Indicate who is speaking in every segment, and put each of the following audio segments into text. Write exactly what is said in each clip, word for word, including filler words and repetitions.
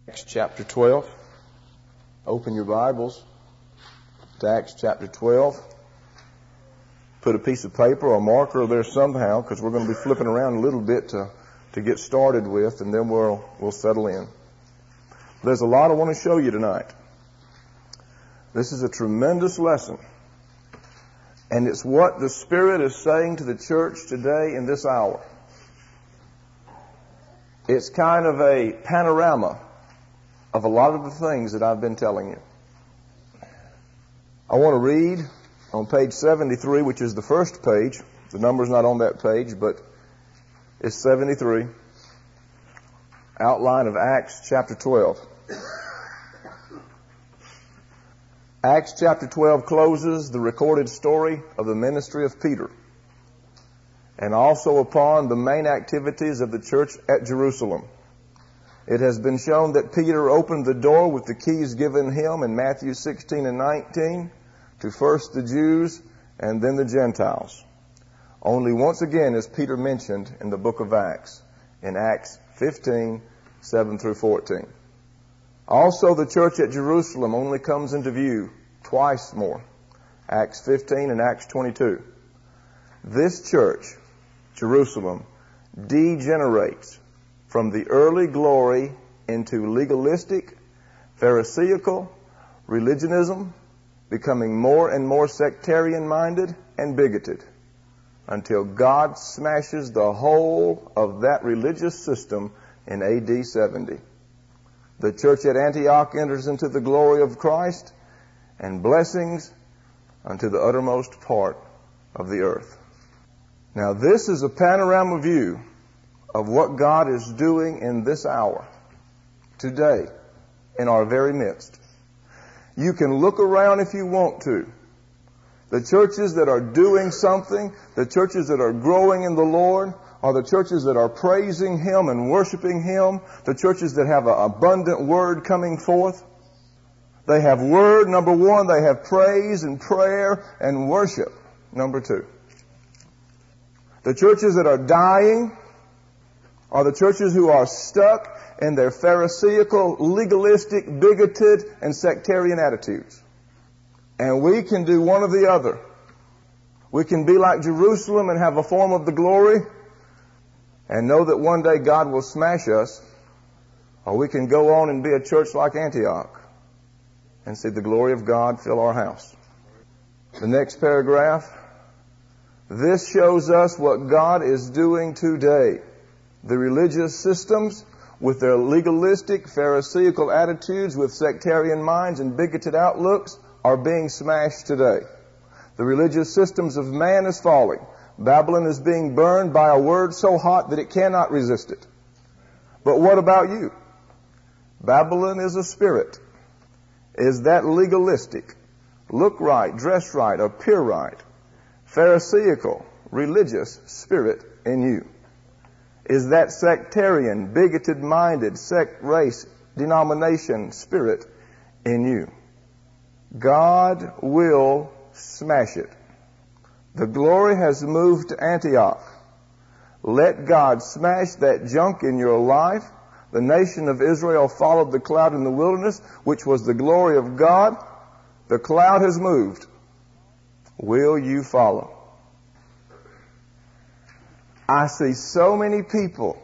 Speaker 1: Acts chapter twelve. Open your Bibles to Acts chapter twelve. Put a piece of paper or a marker there somehow, because we're going to be flipping around a little bit to, to get started with, and then we'll we'll settle in. There's a lot I want to show you tonight. This is a tremendous lesson, and it's what the Spirit is saying to the church today in this hour. It's kind of a panorama of a lot of the things that I've been telling you. I want to read on page seventy-three, which is the first page. The number's not on that page, but it's seventy-three. Outline of Acts chapter twelve. Acts chapter twelve closes the recorded story of the ministry of Peter, and also upon the main activities of the church at Jerusalem. It has been shown that Peter opened the door with the keys given him in Matthew sixteen and nineteen to first the Jews and then the Gentiles. Only once again is Peter mentioned in the book of Acts, in Acts fifteen, seven through fourteen. Also, the church at Jerusalem only comes into view twice more, Acts fifteen and Acts twenty-two. This church, Jerusalem, degenerates from the early glory into legalistic, pharisaical religionism, becoming more and more sectarian-minded and bigoted, until God smashes the whole of that religious system in A D seventy. The church at Antioch enters into the glory of Christ and blessings unto the uttermost part of the earth. Now, this is a panorama view of what God is doing in this hour, today, in our very midst. You can look around if you want to. The churches that are doing something, the churches that are growing in the Lord, are the churches that are praising Him and worshiping Him, the churches that have an abundant word coming forth. They have word, number one. They have praise and prayer and worship, number two. The churches that are dying are the churches who are stuck in their pharisaical, legalistic, bigoted, and sectarian attitudes. And we can do one or the other. We can be like Jerusalem and have a form of the glory and know that one day God will smash us, or we can go on and be a church like Antioch and see the glory of God fill our house. The next paragraph. This shows us what God is doing today. The religious systems, with their legalistic, pharisaical attitudes, with sectarian minds and bigoted outlooks, are being smashed today. The religious systems of man is falling. Babylon is being burned by a word so hot that it cannot resist it. But what about you? Babylon is a spirit. Is that legalistic, look right, dress right, appear right, pharisaical, religious spirit in you? Is that sectarian, bigoted-minded, sect, race, denomination spirit in you? God will smash it. The glory has moved to Antioch. Let God smash that junk in your life. The nation of Israel followed the cloud in the wilderness, which was the glory of God. The cloud has moved. Will you follow? I see so many people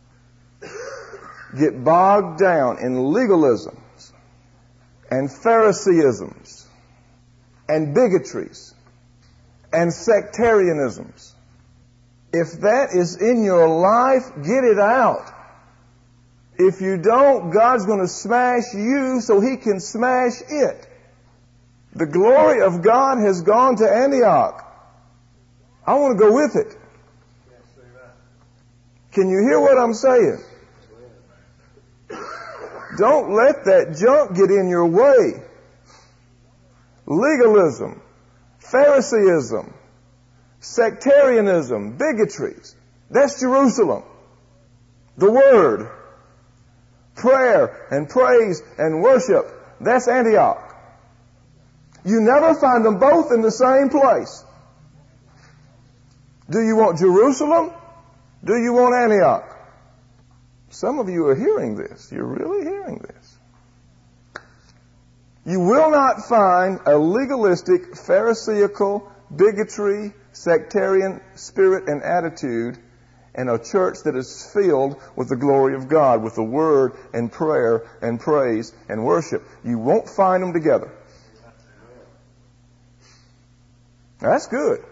Speaker 1: get bogged down in legalisms and Pharisaisms and bigotries and sectarianisms. If that is in your life, get it out. If you don't, God's going to smash you so He can smash it. The glory of God has gone to Antioch. I want to go with it. Can you hear what I'm saying? Don't let that junk get in your way. Legalism, Pharisaism, sectarianism, bigotries. That's Jerusalem. The Word, prayer and praise and worship. That's Antioch. You never find them both in the same place. Do you want Jerusalem? Do you want Antioch? Some of you are hearing this. You're really hearing this. You will not find a legalistic, pharisaical, bigotry, sectarian spirit and attitude in a church that is filled with the glory of God, with the Word and prayer and praise and worship. You won't find them together. That's good.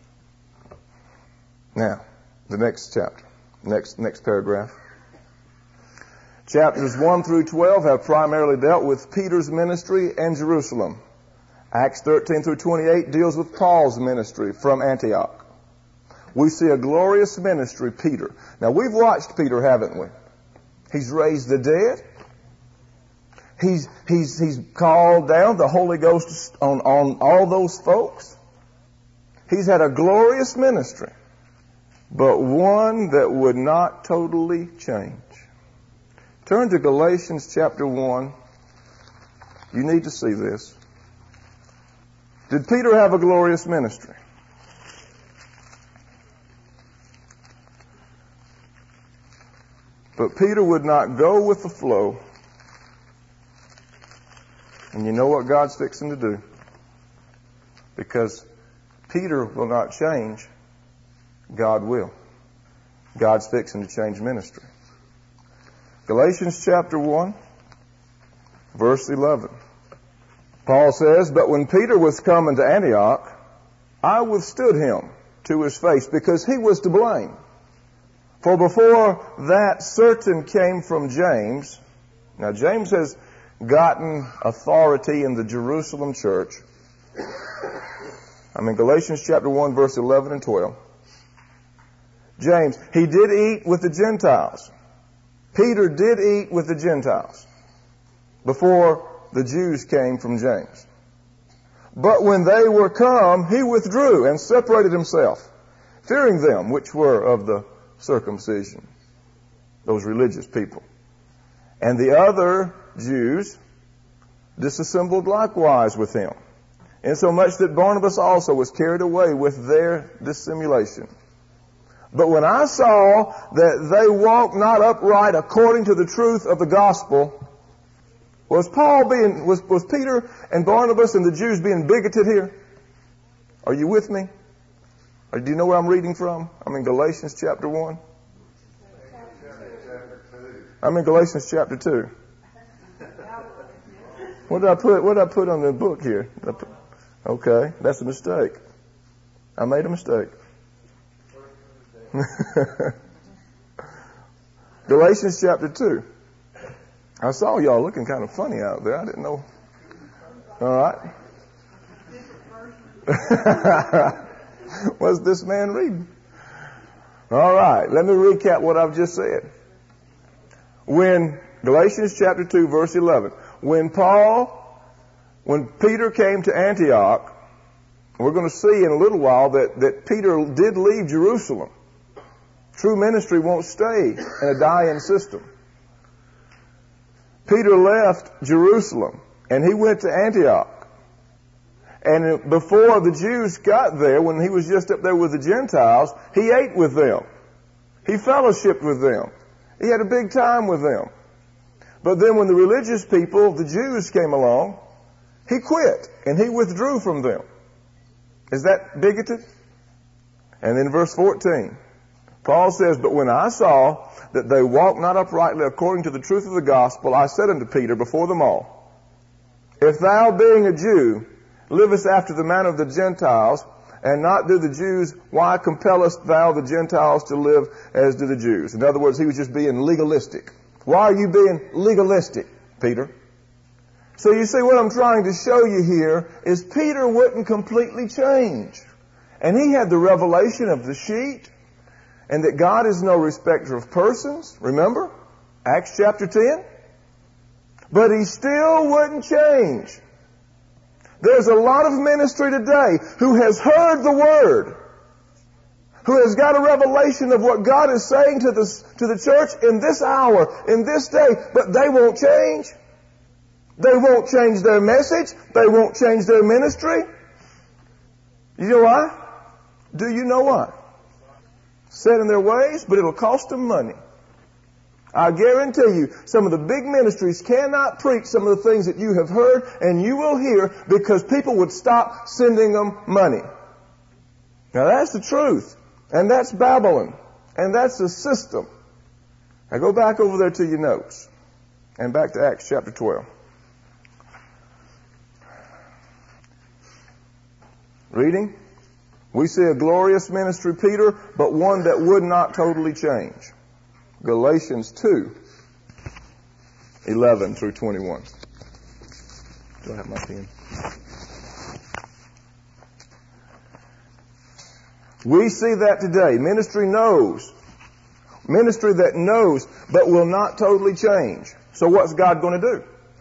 Speaker 1: Now, the next chapter, next next paragraph. Chapters one through twelve have primarily dealt with Peter's ministry and Jerusalem. Acts thirteen through twenty-eight deals with Paul's ministry from Antioch. We see a glorious ministry, Peter. Now, we've watched Peter, haven't we? He's raised the dead. He's, he's, he's called down the Holy Ghost on, on all those folks. He's had a glorious ministry, but one that would not totally change. Turn to Galatians chapter one. You need to see this. Did Peter have a glorious ministry? But Peter would not go with the flow. And you know what God's fixing to do? Because Peter will not change, God will. God's fixing to change ministry. Galatians chapter one, verse eleven. Paul says, "But when Peter was come into Antioch, I withstood him to his face, because he was to blame. For before that certain came from James." Now James has gotten authority in the Jerusalem church. I'm in Galatians chapter one, verse eleven and twelve. James, he did eat with the Gentiles. Peter did eat with the Gentiles before the Jews came from James. But when they were come, he withdrew and separated himself, fearing them which were of the circumcision, those religious people. And the other Jews disassembled likewise with him, insomuch that Barnabas also was carried away with their dissimulation. But when I saw that they walked not upright according to the truth of the gospel. Was Paul being, was, was Peter and Barnabas and the Jews being bigoted here? Are you with me? Or do you know where I'm reading from? I'm in Galatians chapter one. I'm in Galatians chapter two. What did I put, what did I put on the book here? Okay, that's a mistake. I made a mistake. Galatians chapter two. I saw y'all looking kind of funny out there. I didn't know. All right. What's this man reading? All right. Let me recap what I've just said. When Galatians chapter two, verse eleven. When Paul, when Peter came to Antioch, we're going to see in a little while that, that Peter did leave Jerusalem. True ministry won't stay in a dying system. Peter left Jerusalem and he went to Antioch. And before the Jews got there, when he was just up there with the Gentiles, he ate with them. He fellowshiped with them. He had a big time with them. But then when the religious people, the Jews, came along, he quit and he withdrew from them. Is that bigoted? And then verse fourteen, Paul says, "But when I saw that they walked not uprightly according to the truth of the gospel, I said unto Peter before them all, If thou, being a Jew, livest after the manner of the Gentiles, and not do the Jews, why compellest thou the Gentiles to live as do the Jews?" In other words, he was just being legalistic. Why are you being legalistic, Peter? So you see, what I'm trying to show you here is Peter wouldn't completely change. And he had the revelation of the sheet, and that God is no respecter of persons. Remember? Acts chapter ten. But he still wouldn't change. There's a lot of ministry today who has heard the word, who has got a revelation of what God is saying to the, to the church in this hour, in this day, but they won't change. They won't change their message. They won't change their ministry. You know why? Do you know why? Set in their ways, but it'll cost them money. I guarantee you, some of the big ministries cannot preach some of the things that you have heard and you will hear because people would stop sending them money. Now that's the truth. And that's Babylon. And that's the system. Now go back over there to your notes. And back to Acts chapter twelve. Reading. We see a glorious ministry, Peter, but one that would not totally change. Galatians two, eleven through twenty-one. Do I have my pen? We see that today. Ministry knows. Ministry that knows, but will not totally change. So what's God going to do?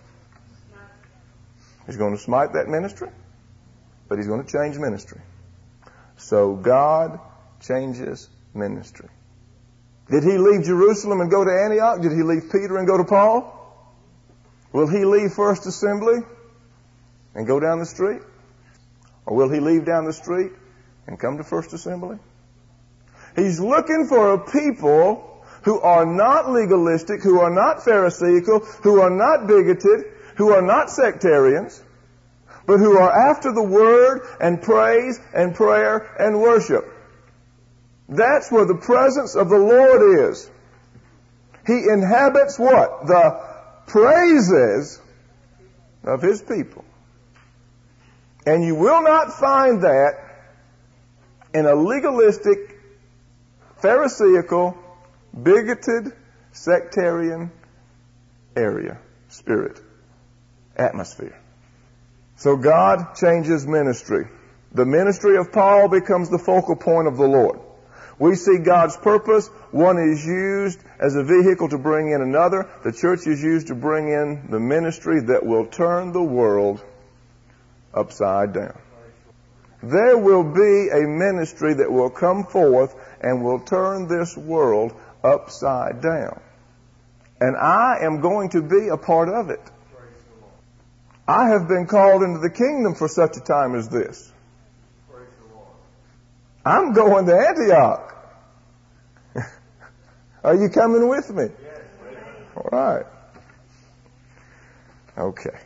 Speaker 1: He's going to smite that ministry, but He's going to change ministry. So God changes ministry. Did He leave Jerusalem and go to Antioch? Did He leave Peter and go to Paul? Will He leave First Assembly and go down the street? Or will He leave down the street and come to First Assembly? He's looking for a people who are not legalistic, who are not pharisaical, who are not bigoted, who are not sectarians, but who are after the Word and praise and prayer and worship. That's where the presence of the Lord is. He inhabits what? The praises of His people. And you will not find that in a legalistic, pharisaical, bigoted, sectarian area, spirit, atmosphere. So God changes ministry. The ministry of Paul becomes the focal point of the Lord. We see God's purpose. One is used as a vehicle to bring in another. The church is used to bring in the ministry that will turn the world upside down. There will be a ministry that will come forth and will turn this world upside down. And I am going to be a part of it. I have been called into the kingdom for such a time as this. I'm going to Antioch. Are you coming with me? All right. Okay.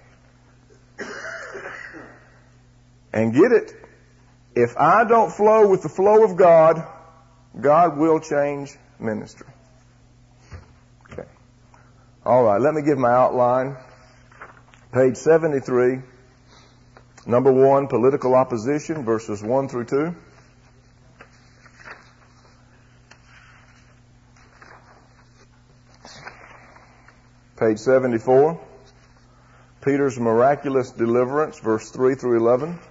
Speaker 1: And get it. If I don't flow with the flow of God, God will change ministry. Okay. All right. Let me give my outline. Page seventy-three. Number one, political opposition, verses one through two. Page seventy-four, Peter's miraculous deliverance, verse three through eleven.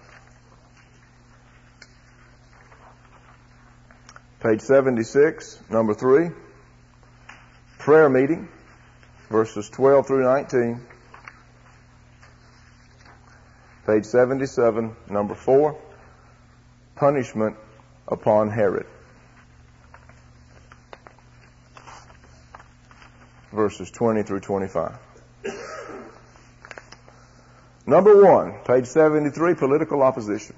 Speaker 1: Page seventy-six, number three, prayer meeting, verses twelve through nineteen. Page seventy-seven, number four, punishment upon Herod, verses twenty through twenty-five. Number one, page seventy-three, political opposition.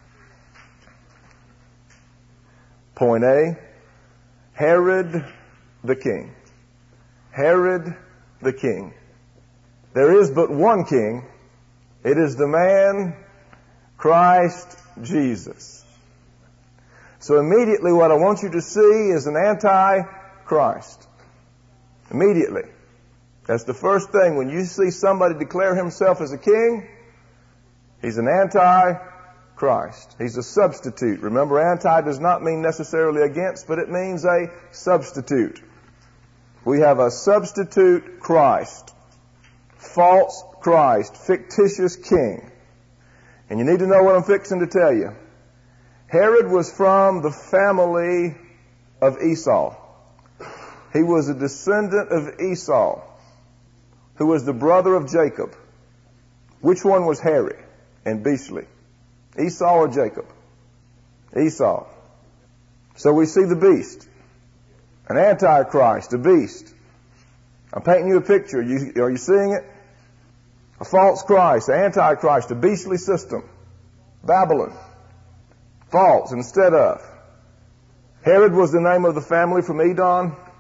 Speaker 1: Point A, Herod the king. Herod the king. There is but one king. It is the man, Christ Jesus. So immediately what I want you to see is an anti-Christ. Immediately. That's the first thing. When you see somebody declare himself as a king, he's an anti-Christ. He's a substitute. Remember, anti does not mean necessarily against, but it means a substitute. We have a substitute Christ. False Christ. Fictitious king. And you need to know what I'm fixing to tell you. Herod was from the family of Esau. He was a descendant of Esau, who was the brother of Jacob. Which one was hairy and beastly? Esau or Jacob? Esau. So we see the beast. An antichrist, a beast. I'm painting you a picture. You, are you seeing it? A false Christ, an antichrist, a beastly system. Babylon. False instead of. Herod was the name of the family from Edom.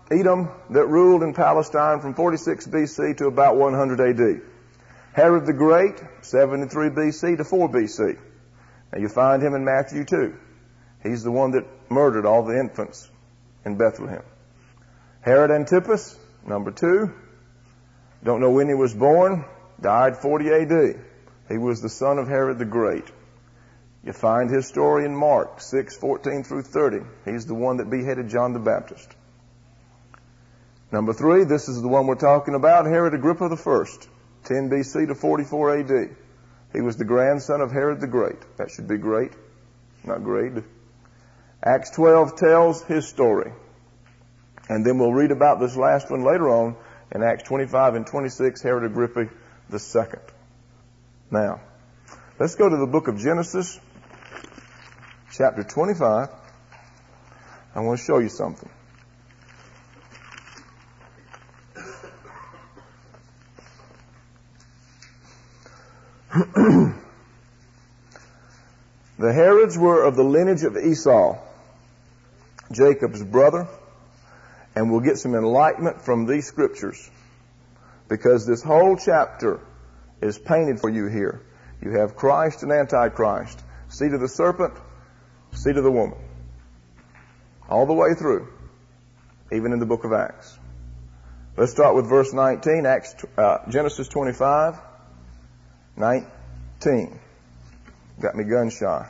Speaker 1: Edom that ruled in Palestine from forty-six B C to about one hundred A D. Herod the Great, seventy-three B C to four B C. Now you find him in Matthew two. He's the one that murdered all the infants in Bethlehem. Herod Antipas, number two. Don't know when he was born. Died forty A D. He was the son of Herod the Great. You find his story in Mark six fourteen through thirty. He's the one that beheaded John the Baptist. Number three, this is the one we're talking about, Herod Agrippa the First, ten B C to forty-four A D. He was the grandson of Herod the Great. That should be great, not great. Acts twelve tells his story. And then we'll read about this last one later on in Acts twenty-five and twenty-six, Herod Agrippa the Second. Now, let's go to the book of Genesis, chapter twenty-five. I want to show you something. The Herods were of the lineage of Esau, Jacob's brother, and we'll get some enlightenment from these scriptures because this whole chapter is painted for you here. You have Christ and Antichrist, seed of the serpent, seed of the woman, all the way through, even in the book of Acts. Let's start with verse nineteen, Acts, uh, Genesis twenty-five, nineteen. Got me gun shy.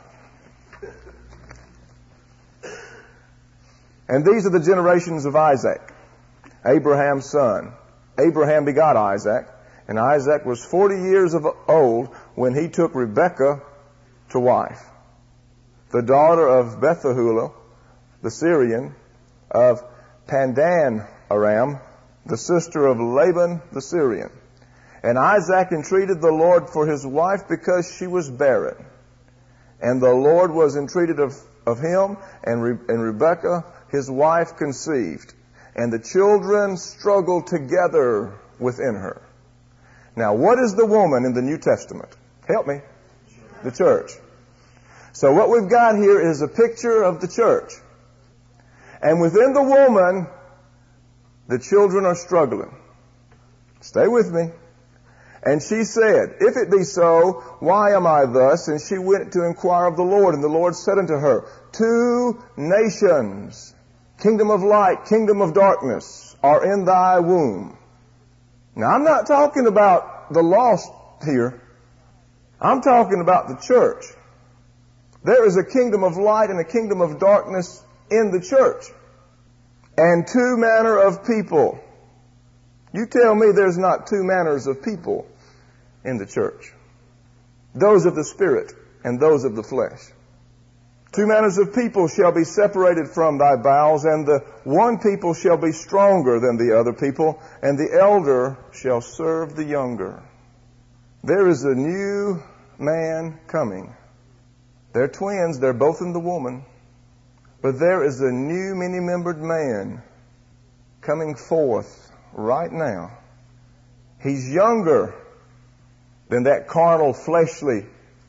Speaker 1: And these are the generations of Isaac, Abraham's son. Abraham begot Isaac, and Isaac was forty years of old when he took Rebekah to wife, the daughter of Bethuel, the Syrian, of Pandan Aram, the sister of Laban the Syrian. And Isaac entreated the Lord for his wife because she was barren. And the Lord was entreated of, of him, and, Re, and Rebekah, his wife, conceived. And the children struggled together within her. Now, what is the woman in the New Testament? Help me. The church. So what we've got here is a picture of the church. And within the woman, the children are struggling. Stay with me. And she said, If it be so, why am I thus? And she went to inquire of the Lord. And the Lord said unto her, Two nations, kingdom of light, kingdom of darkness, are in thy womb. Now, I'm not talking about the lost here. I'm talking about the church. There is a kingdom of light and a kingdom of darkness in the church. And two manner of people. You tell me there's not two manners of people in the church. Those of the Spirit and those of the flesh. Two manners of people shall be separated from thy bowels, and the one people shall be stronger than the other people, and the elder shall serve the younger. There is a new man coming. They're twins, they're both in the woman. But there is a new many-membered man coming forth right now. He's younger than that carnal, fleshly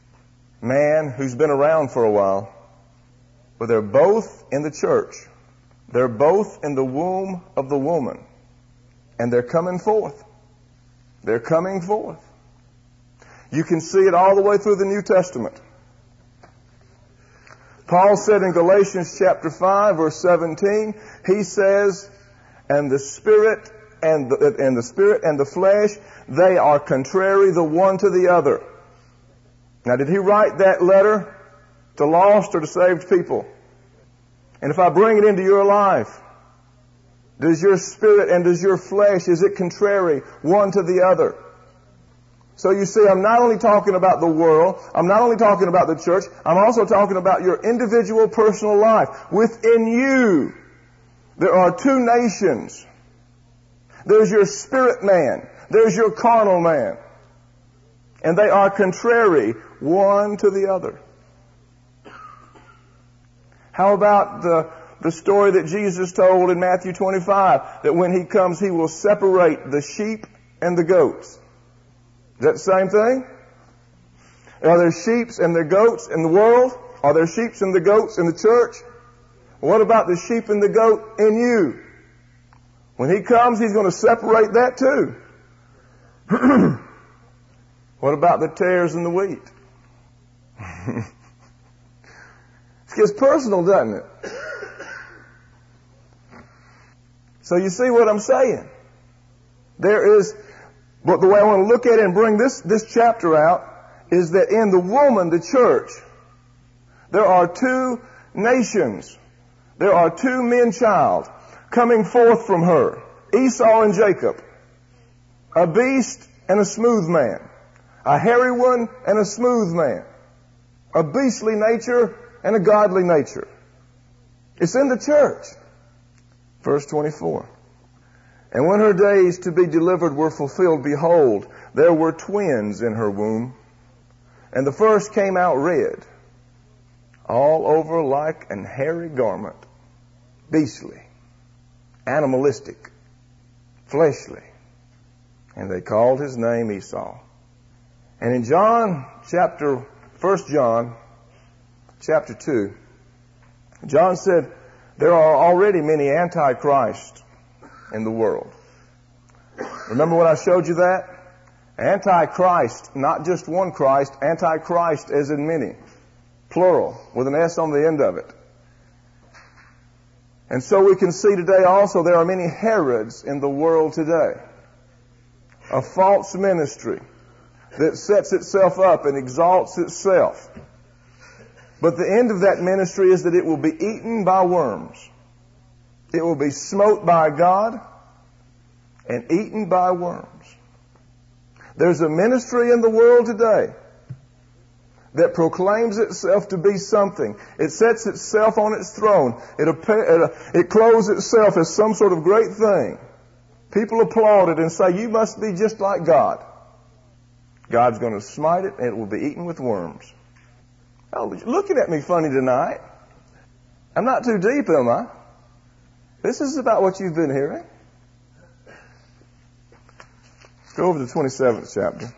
Speaker 1: man who's been around for a while. But they're both in the church. They're both in the womb of the woman. And they're coming forth. They're coming forth. You can see it all the way through the New Testament. Paul said in Galatians chapter five, verse seventeen, he says, And the Spirit and the, and the Spirit and the flesh, they are contrary the one to the other. Now, did he write that letter to lost or to saved people? And if I bring it into your life, does your spirit and does your flesh, is it contrary one to the other? So you see, I'm not only talking about the world, I'm not only talking about the church, I'm also talking about your individual personal life. Within you, there are two nations. There's your spirit man. There's your carnal man. And they are contrary one to the other. How about the, the story that Jesus told in Matthew twenty-five, that when he comes, he will separate the sheep and the goats? Is that the same thing? Are there sheep and there goats in the world? Are there sheep and the goats in the church? What about the sheep and the goat in you? When he comes, he's going to separate that too. What about the tares and the wheat? It gets personal, doesn't it? So you see what I'm saying? There is, but the way I want to look at it and bring this, this chapter out is that in the woman, the church, there are two nations. There are two men-child coming forth from her, Esau and Jacob, a beast and a smooth man, a hairy one and a smooth man, a beastly nature and a godly nature. It's in the church. Verse twenty-four. And when her days to be delivered were fulfilled, behold, there were twins in her womb. And the first came out red, all over like an hairy garment, beastly, animalistic, fleshly. And they called his name Esau. And in John chapter, First John chapter two, John said, there are already many antichrists in the world. Remember when I showed you that? Antichrist, not just one Christ, Antichrist as in many. Plural, with an S on the end of it. And so we can see today also there are many Herods in the world today. A false ministry that sets itself up and exalts itself. But the end of that ministry is that it will be eaten by worms. It will be smote by God and eaten by worms. There's a ministry in the world today that proclaims itself to be something. It sets itself on its throne. It, it, it clothes itself as some sort of great thing. People applaud it and say, you must be just like God. God's going to smite it and it will be eaten with worms. Oh, you're looking at me funny tonight. I'm not too deep, am I? This is about what you've been hearing. Let's go over to the twenty-seventh chapter.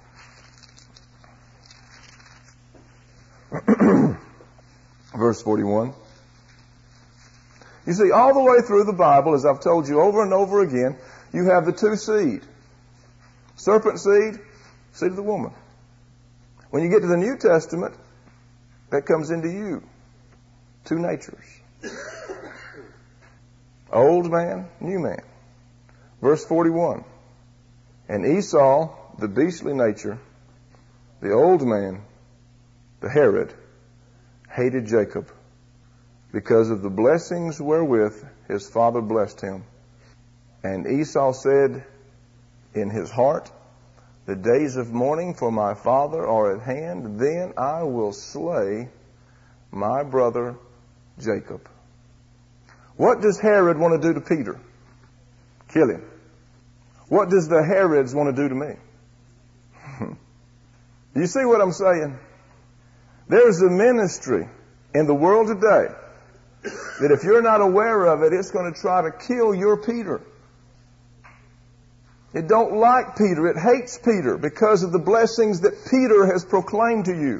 Speaker 1: Verse forty-one. You see, all the way through the Bible, as I've told you over and over again, you have the two seed. Serpent seed, seed of the woman. When you get to the New Testament, that comes into you. Two natures. Old man, new man. Verse forty-one. And Esau, the beastly nature, the old man, the Herod, hated Jacob because of the blessings wherewith his father blessed him. And Esau said in his heart, the days of mourning for my father are at hand, then I will slay my brother Jacob. What does Herod want to do to Peter? Kill him. What does the Herods want to do to me? You see what I'm saying? There's a ministry in the world today that if you're not aware of it, it's going to try to kill your Peter. It don't like Peter. It hates Peter because of the blessings that Peter has proclaimed to you.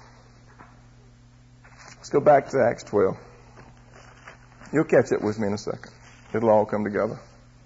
Speaker 1: Let's go back to Acts twelve. You'll catch it with me in a second. It'll all come together.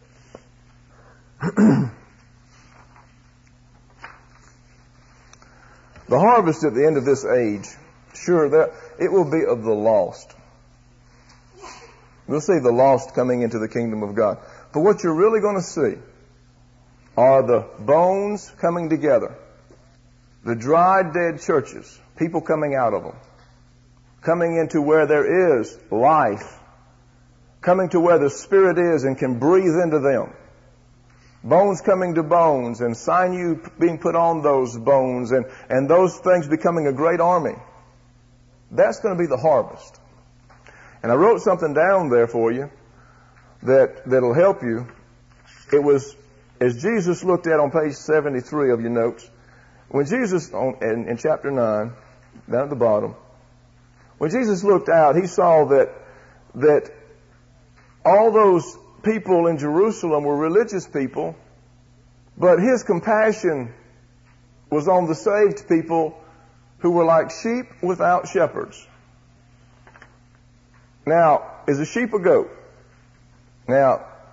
Speaker 1: The harvest at the end of this age, sure, that it will be of the lost. We'll see the lost coming into the kingdom of God. But what you're really going to see are the bones coming together. The dry, dead churches, people coming out of them. Coming into where there is life. Coming to where the Spirit is and can breathe into them. Bones coming to bones and sinew being put on those bones and, and those things becoming a great army. That's going to be the harvest. And I wrote something down there for you that, that'll help you. It was, as Jesus looked at on page seventy-three of your notes, when Jesus, on, in, in chapter nine, down at the bottom, when Jesus looked out, he saw that, that all those people in Jerusalem were religious people, but his compassion was on the saved people who were like sheep without shepherds. Now, is a sheep a goat? Now,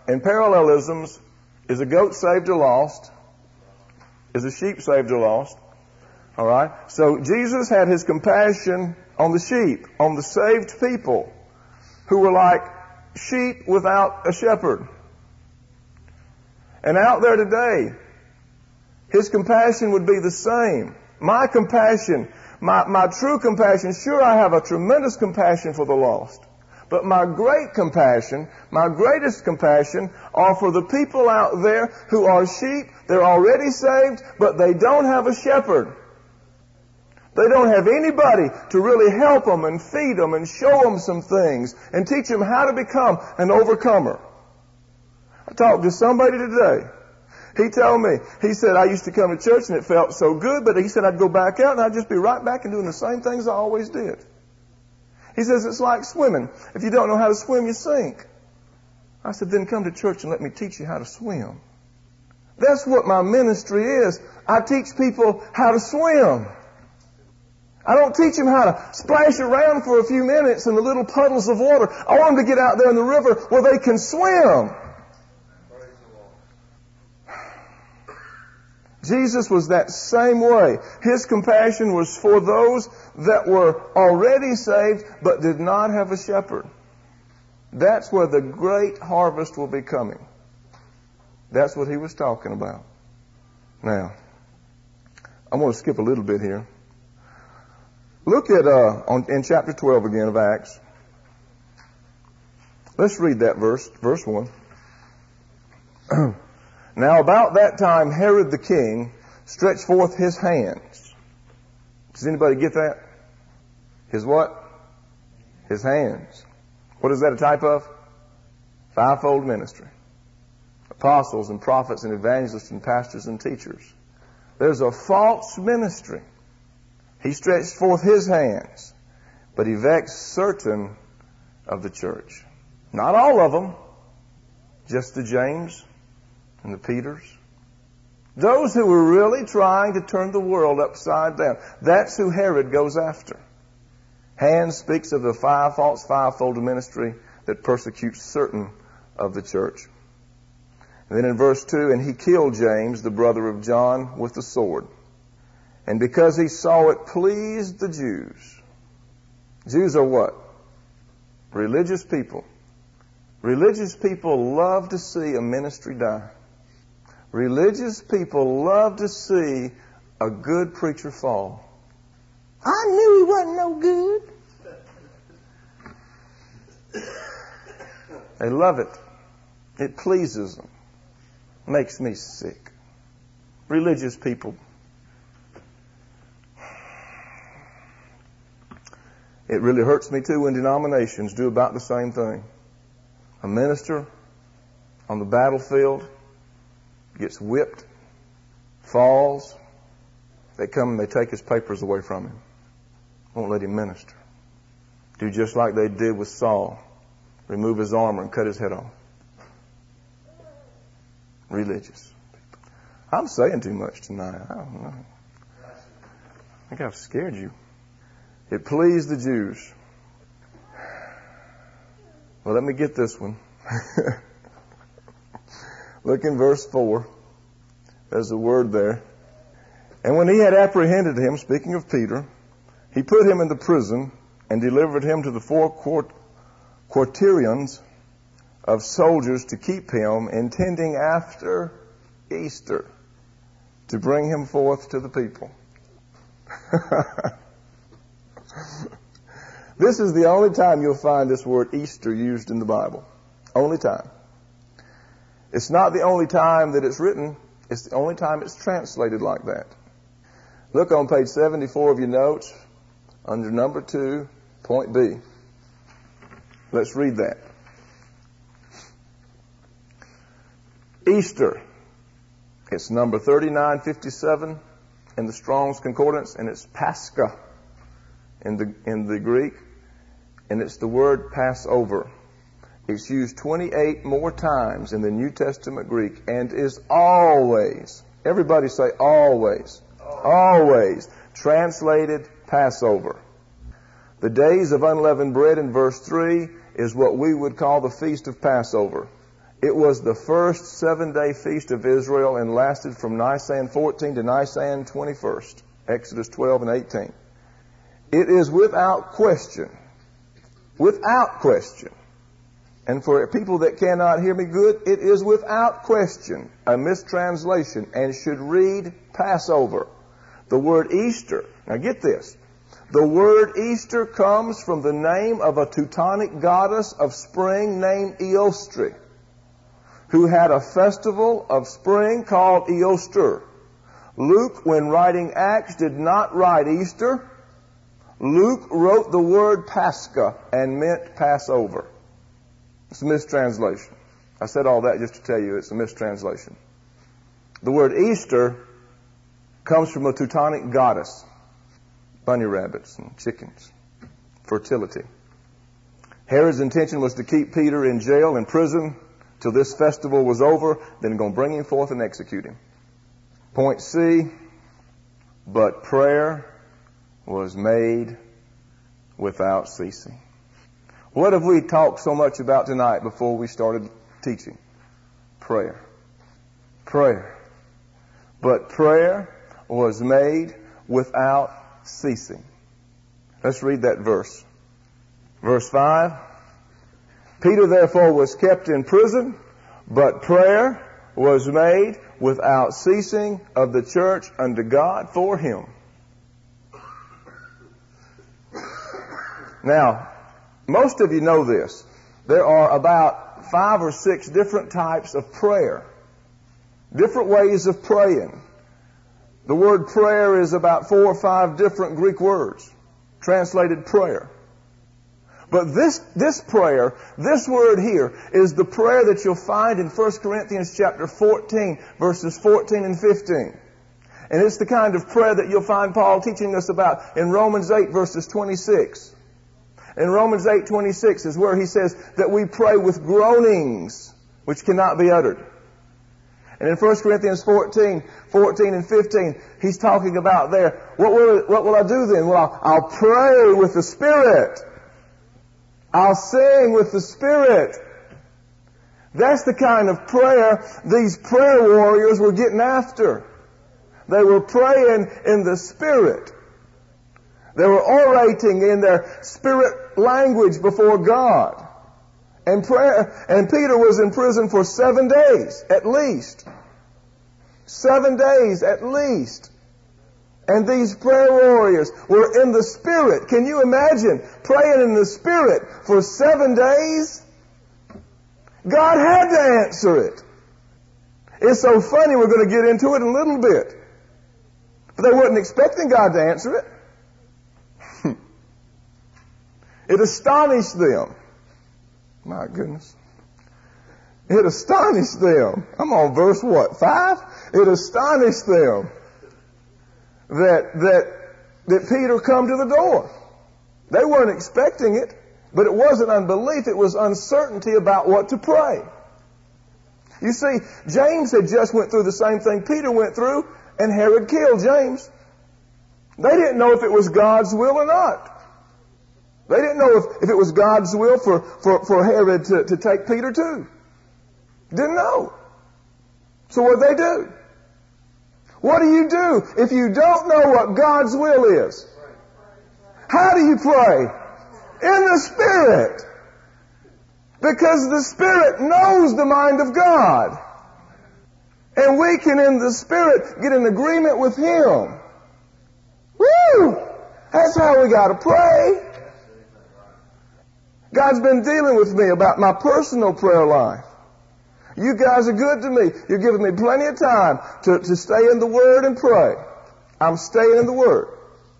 Speaker 1: in parallelisms, is a goat saved or lost? Is a sheep saved or lost? All right. So Jesus had his compassion on the sheep, on the saved people who were like sheep without a shepherd. And out there today, his compassion would be the same. My compassion, my, my true compassion, sure, I have a tremendous compassion for the lost. But my great compassion, my greatest compassion are for the people out there who are sheep. They're already saved, but they don't have a shepherd. They don't have anybody to really help them and feed them and show them some things and teach them how to become an overcomer. I talked to somebody today. He told me, he said, I used to come to church and it felt so good, but he said I'd go back out and I'd just be right back and doing the same things I always did. He says it's like swimming. If you don't know how to swim, you sink. I said, then come to church and let me teach you how to swim. That's what my ministry is. I teach people how to swim. I don't teach them how to splash around for a few minutes in the little puddles of water. I want them to get out there in the river where they can swim. Jesus was that same way. His compassion was for those that were already saved but did not have a shepherd. That's where the great harvest will be coming. That's what he was talking about. Now, I'm going to skip a little bit here. Look at uh, on, in chapter twelve again of Acts. Let's read that verse, verse one. Now about that time Herod the king stretched forth his hands. Does anybody get that? His what? His hands. What is that a type of? Fivefold ministry. Apostles and prophets and evangelists and pastors and teachers. There's a false ministry. He stretched forth his hands, but he vexed certain of the church. Not all of them, just the James and the Peters. Those who were really trying to turn the world upside down. That's who Herod goes after. Hands speaks of the five false fivefold ministry that persecutes certain of the church. And then in verse two, and he killed James, the brother of John, with the sword. And because he saw it pleased the Jews. Jews are what? Religious people. Religious people love to see a ministry die. Religious people love to see a good preacher fall. I knew he wasn't no good. They love it. It pleases them. Makes me sick. Religious people. It really hurts me too when denominations do about the same thing. A minister on the battlefield gets whipped, falls. They come and they take his papers away from him. Won't let him minister. Do just like they did with Saul. Remove his armor and cut his head off. Religious. I'm saying too much tonight. I don't know. I think I've scared you. It pleased the Jews. Well, let me get this one. Look in verse four. There's a word there. And when he had apprehended him, speaking of Peter, he put him into prison and delivered him to the four quart- quaternions of soldiers to keep him, intending after Easter to bring him forth to the people. This is the only time you'll find this word Easter used in the Bible. Only time. It's not the only time that it's written. It's the only time it's translated like that. Look on page seventy-four of your notes under number two, point B. Let's read that. Easter. It's number thirty-nine fifty-seven in the Strong's Concordance, and it's Pascha in the in the Greek, and it's the word Passover. It's used twenty-eight more times in the New Testament Greek and is always, everybody say always, always translated Passover. The days of unleavened bread in verse three is what we would call the Feast of Passover. It was the first seven-day feast of Israel and lasted from Nisan fourteen to Nisan twenty-first, Exodus twelve and eighteen. It is without question, without question, and for people that cannot hear me good, it is without question a mistranslation and should read Passover. The word Easter, now get this, the word Easter comes from the name of a Teutonic goddess of spring named Eostre, who had a festival of spring called Eostre. Luke, when writing Acts, did not write Easter. Luke wrote the word Pascha and meant Passover. It's a mistranslation. I said all that just to tell you it's a mistranslation. The word Easter comes from a Teutonic goddess. Bunny rabbits and chickens. Fertility. Herod's intention was to keep Peter in jail, in prison, till this festival was over, then going to bring him forth and execute him. Point C, but prayer was made without ceasing. What have we talked so much about tonight before we started teaching? Prayer. Prayer. But prayer was made without ceasing. Let's read that verse. Verse five. Peter therefore was kept in prison, but prayer was made without ceasing of the church unto God for him. Now, most of you know this. There are about five or six different types of prayer. Different ways of praying. The word prayer is about four or five different Greek words, translated prayer. But this, this prayer, this word here, is the prayer that you'll find in First Corinthians chapter fourteen, verses fourteen and fifteen. And it's the kind of prayer that you'll find Paul teaching us about in Romans eight, verses twenty-six. In Romans eight, twenty-six is where he says that we pray with groanings which cannot be uttered. And in First Corinthians fourteen, fourteen and fifteen, he's talking about there, what will, what will I do then? Well, I'll, I'll pray with the Spirit. I'll sing with the Spirit. That's the kind of prayer these prayer warriors were getting after. They were praying in the Spirit. They were orating in their spirit language before God. And prayer, and Peter was in prison for seven days, at least. Seven days, at least. And these prayer warriors were in the Spirit. Can you imagine praying in the Spirit for seven days? God had to answer it. It's so funny, we're going to get into it in a little bit. But they weren't expecting God to answer it. It astonished them. My goodness. It astonished them. I'm on verse what? Five? It astonished them that, that, that Peter come to the door. They weren't expecting it, but it wasn't unbelief, it was uncertainty about what to pray. You see, James had just went through the same thing Peter went through, and Herod killed James. They didn't know if it was God's will or not. They didn't know if, if it was God's will for, for, for Herod to, to take Peter too. Didn't know. So what'd they do? What do you do if you don't know what God's will is? How do you pray? In the Spirit. Because the Spirit knows the mind of God. And we can, in the Spirit, get in agreement with Him. Woo! That's how we got to pray. God's been dealing with me about my personal prayer life. You guys are good to me. You're giving me plenty of time to, to stay in the Word and pray. I'm staying in the Word.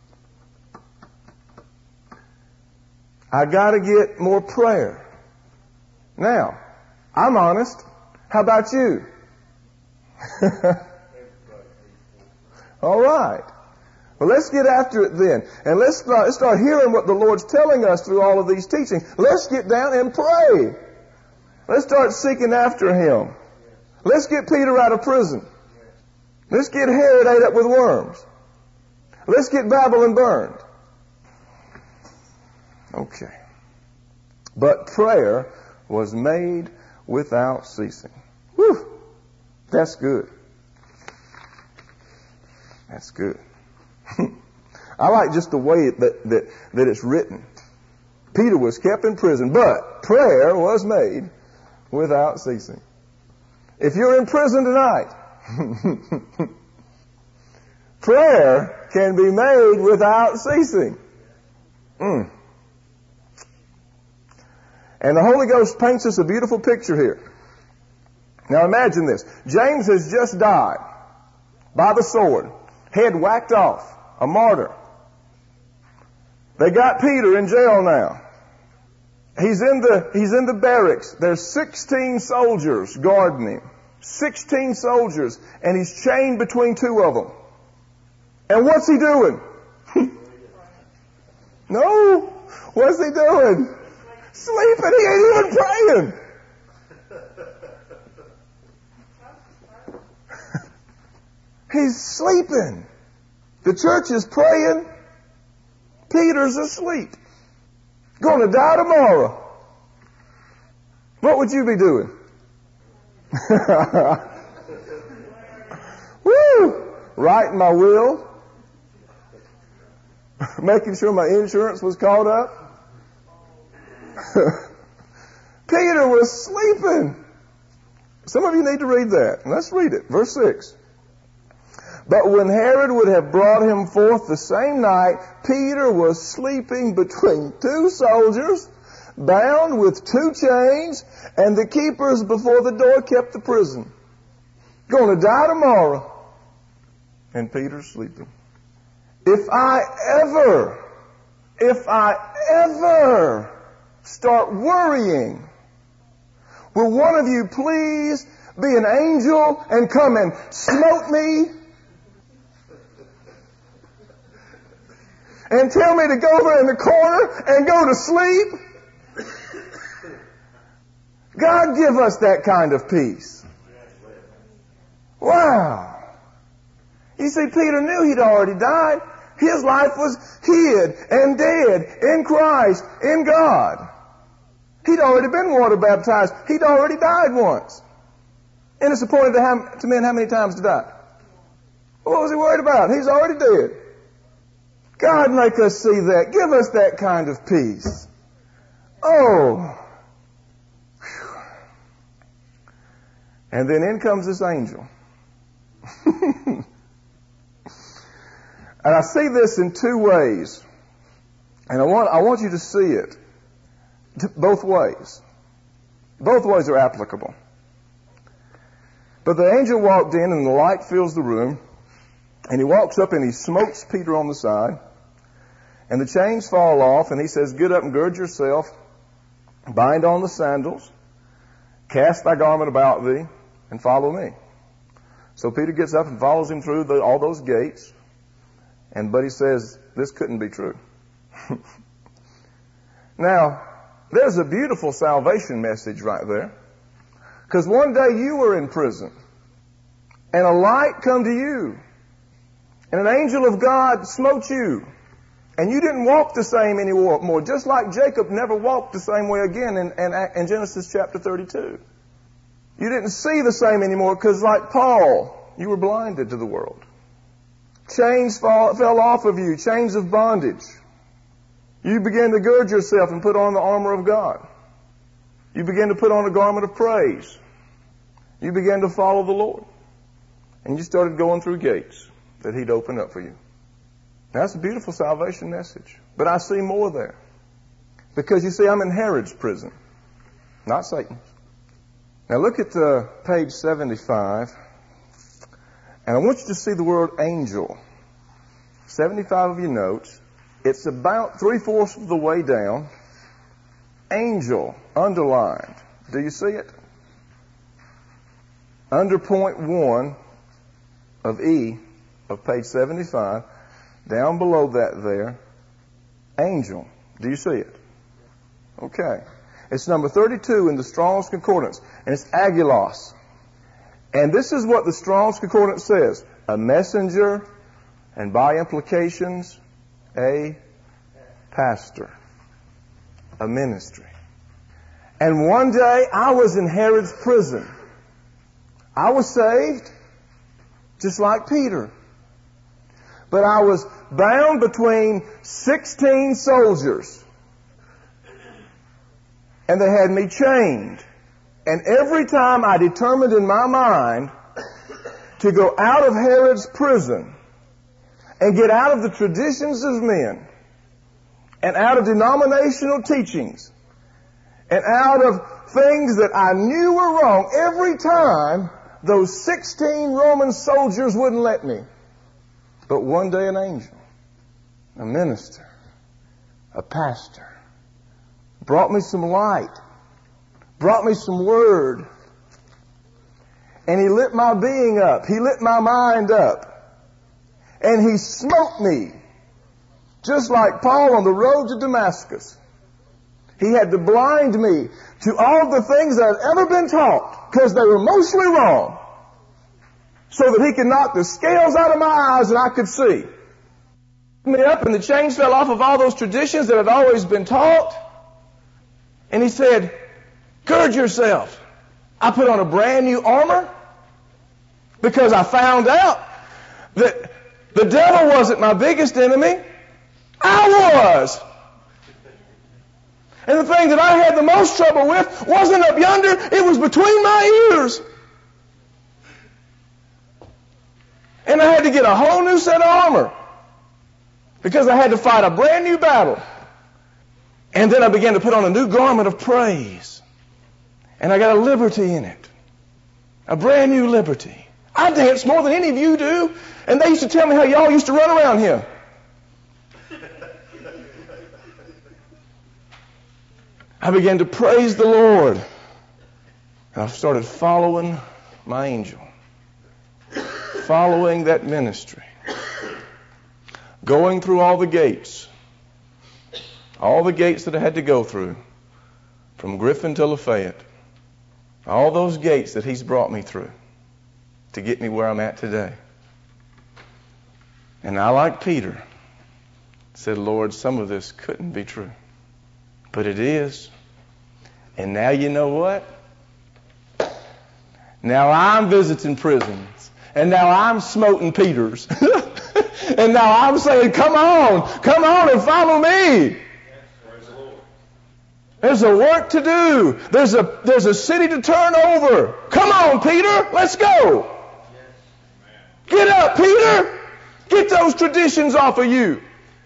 Speaker 1: I got to get more prayer. Now, I'm honest. How about you? All right. Well, let's get after it then. And let's start, let's start hearing what the Lord's telling us through all of these teachings. Let's get down and pray. Let's start seeking after Him. Let's get Peter out of prison. Let's get Herod ate up with worms. Let's get Babylon burned. Okay. But prayer was made without ceasing. Whew! That's good. That's good. I like just the way that, that, that it's written. Peter was kept in prison, but prayer was made without ceasing. If you're in prison tonight, prayer can be made without ceasing. Mm. And the Holy Ghost paints us a beautiful picture here. Now imagine this. James has just died by the sword, head whacked off, a martyr. They got Peter in jail now. He's in the, he's in the barracks. There's sixteen soldiers guarding him. sixteen soldiers, and he's chained between two of them. And what's he doing? No! What's he doing? Sleeping. He ain't even praying. He's sleeping. The church is praying. Peter's asleep. Going to die tomorrow. What would you be doing? Woo! Writing my will. Making sure my insurance was caught up. Peter was sleeping. Some of you need to read that. Let's read it. Verse six. But when Herod would have brought him forth the same night, Peter was sleeping between two soldiers, bound with two chains, and the keepers before the door kept the prison. Going to die tomorrow. And Peter's sleeping. If I ever, if I ever start worrying, will one of you please be an angel and come and smote me? And tell me to go there in the corner and go to sleep? God give us that kind of peace. Wow. You see, Peter knew he'd already died. His life was hid and dead in Christ, in God. He'd already been water baptized. He'd already died once. And it's appointed to, how, to men how many times to die? What was he worried about? He's already dead. God, make us see that. Give us that kind of peace. Oh. Whew. And then in comes this angel. And I see this in two ways. And I want, I want you to see it both ways. Both ways are applicable. But the angel walked in and the light fills the room. And he walks up and he smotes Peter on the side. And the chains fall off, and he says, get up and gird yourself, bind on the sandals, cast thy garment about thee, and follow me. So Peter gets up and follows him through the, all those gates. And but he says, this couldn't be true. Now, there's a beautiful salvation message right there. Because one day you were in prison, and a light come to you, and an angel of God smote you. And you didn't walk the same anymore, just like Jacob never walked the same way again in, in, in Genesis chapter thirty-two. You didn't see the same anymore because, like Paul, you were blinded to the world. Chains fall, fell off of you, chains of bondage. You began to gird yourself and put on the armor of God. You began to put on a garment of praise. You began to follow the Lord. And you started going through gates that He'd open up for you. Now, that's a beautiful salvation message. But I see more there. Because, you see, I'm in Herod's prison, not Satan's. Now, look at uh, page seventy-five. And I want you to see the word angel. seventy-five of your notes. It's about three-fourths of the way down. Angel, underlined. Do you see it? Under point one of E of page seventy-five. Down below that there, angel. Do you see it? Okay. It's number thirty-two in the Strong's Concordance, and it's agilos. And this is what the Strong's Concordance says. A messenger, and by implications, a pastor. A ministry. And one day I was in Herod's prison. I was saved, just like Peter. But I was bound between sixteen soldiers. And they had me chained. And every time I determined in my mind to go out of Herod's prison and get out of the traditions of men and out of denominational teachings and out of things that I knew were wrong, every time those sixteen Roman soldiers wouldn't let me. But one day an angel, a minister, a pastor, brought me some light, brought me some word, and he lit my being up. He lit my mind up. And he smote me, just like Paul on the road to Damascus. He had to blind me to all the things that I'd ever been taught, because they were mostly wrong, so that he could knock the scales out of my eyes and I could see. Me up and the chains fell off of all those traditions that had always been taught. And he said, gird yourself. I put on a brand new armor because I found out that the devil wasn't my biggest enemy. I was. And the thing that I had the most trouble with wasn't up yonder, it was between my ears. And I had to get a whole new set of armor because I had to fight a brand new battle. And then I began to put on a new garment of praise. And I got a liberty in it. A brand new liberty. I dance more than any of you do. And they used to tell me how y'all used to run around here. I began to praise the Lord. And I started following my angel. Following that ministry. Going through all the gates. All the gates that I had to go through. From Griffin to Lafayette. All those gates that he's brought me through. To get me where I'm at today. And I, like Peter, said, Lord, some of this couldn't be true. But it is. And now you know what? Now I'm visiting prisons. And now I'm smoting Peters. And now I'm saying, come on, come on and follow me. There's a work to do. There's a, there's a city to turn over. Come on, Peter, let's go. Get up, Peter. Get those traditions off of you.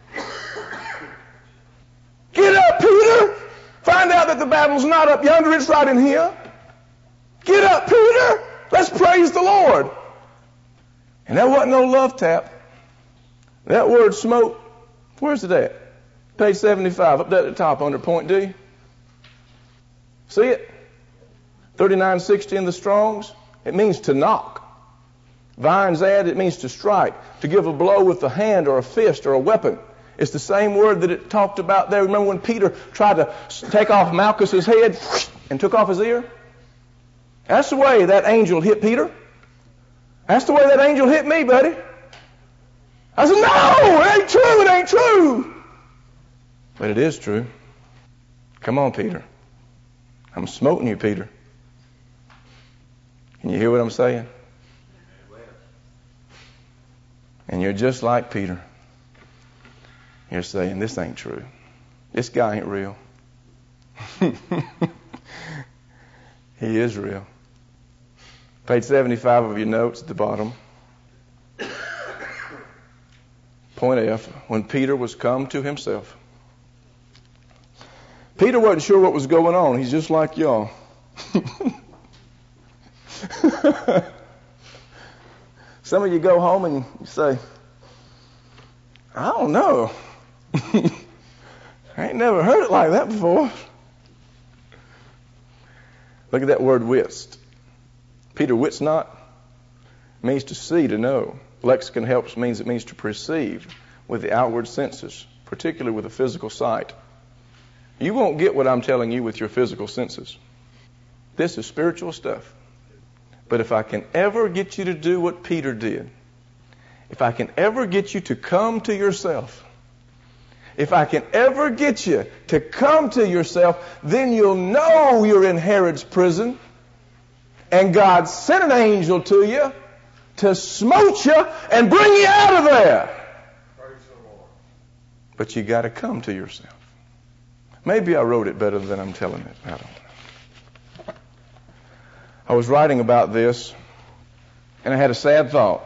Speaker 1: Get up, Peter. Find out that the battle's not up yonder, it's right in here. Get up, Peter. Let's praise the Lord. And that wasn't no love tap. That word smote, where's it at? Page seventy-five, up there at the top under point D. See it? thirty-nine sixty in the Strongs. It means to knock. Vine's add, it means to strike, to give a blow with a hand or a fist or a weapon. It's the same word that it talked about there. Remember when Peter tried to take off Malchus's head and took off his ear? That's the way that angel hit Peter. That's the way that angel hit me, buddy. I said, no, it ain't true, it ain't true. But it is true. Come on, Peter. I'm smoting you, Peter. Can you hear what I'm saying? And you're just like Peter. You're saying, this ain't true. This guy ain't real. He is real. Page seventy-five of your notes at the bottom. Point F, when Peter was come to himself. Peter wasn't sure what was going on. He's just like y'all. Some of you go home and you say, I don't know. I ain't never heard it like that before. Look at that word wist. Peter wits not means to see, to know. Lexicon helps means it means to perceive with the outward senses, particularly with the physical sight. You won't get what I'm telling you with your physical senses. This is spiritual stuff. But if I can ever get you to do what Peter did, if I can ever get you to come to yourself, If I can ever get you to come to yourself, then you'll know you're in Herod's prison. And God sent an angel to you to smote you and bring you out of there. Praise the Lord. But you got to come to yourself. Maybe I wrote it better than I'm telling it. I don't know. I was writing about this, and I had a sad thought.